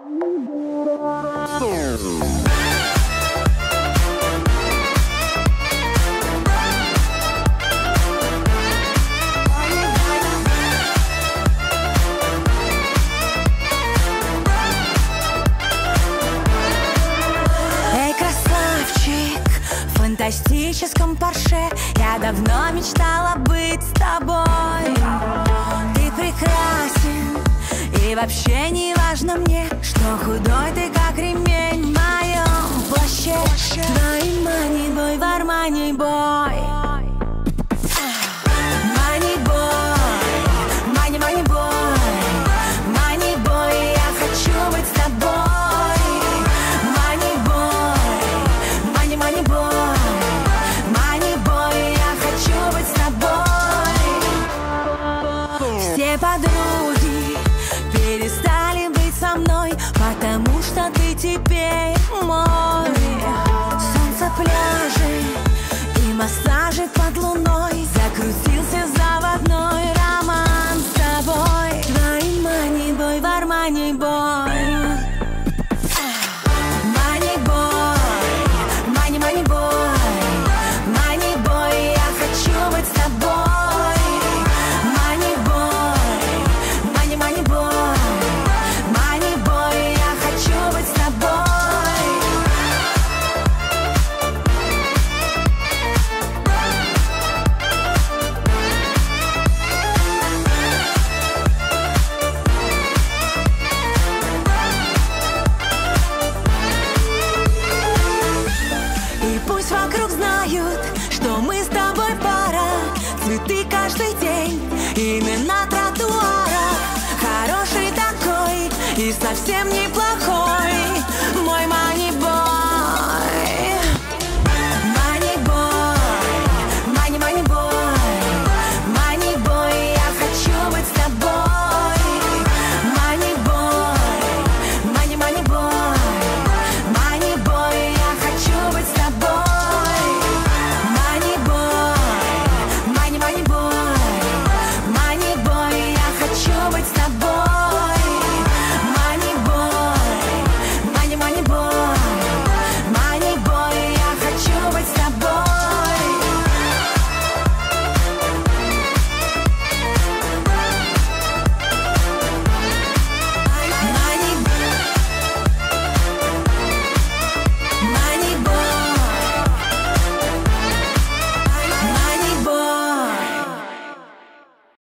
Эй, красавчик, в фантастическом Порше я давно мечтала быть с тобой. Ты прекрасен, и вообще не важно мне, что худой ты, как ремень в моем плаще. Твои манибой в Армани бой. Манибой, мани-мани-бой, мани-бой, я хочу быть с тобой. Манибой, мани-мани-бой, мани-бой, я хочу быть с тобой. Все подруги перестали быть со мной, потому что ты теперь мой. Солнце, пляжи и массажи под луной, закрутился заводной роман с тобой. Твои манибой в Армани бой. Манибой, мани-мани-бой, мани-бой, я хочу быть с тобой. Манибой, мани-мани-бой, мани-бой, я хочу быть с тобой. И пусть вокруг знают, что мы с тобой пара. Цветы каждый день, именно тротуара. Хороший такой и совсем неплохой мой манибой. Манибой, мани-мани-бой, мани-бой, я хочу быть с тобой. Манибой, мани-мани-бой, мани-бой, я хочу быть с тобой. Манибой, мани-мани-бой, мани-бой, я хочу быть с тобой.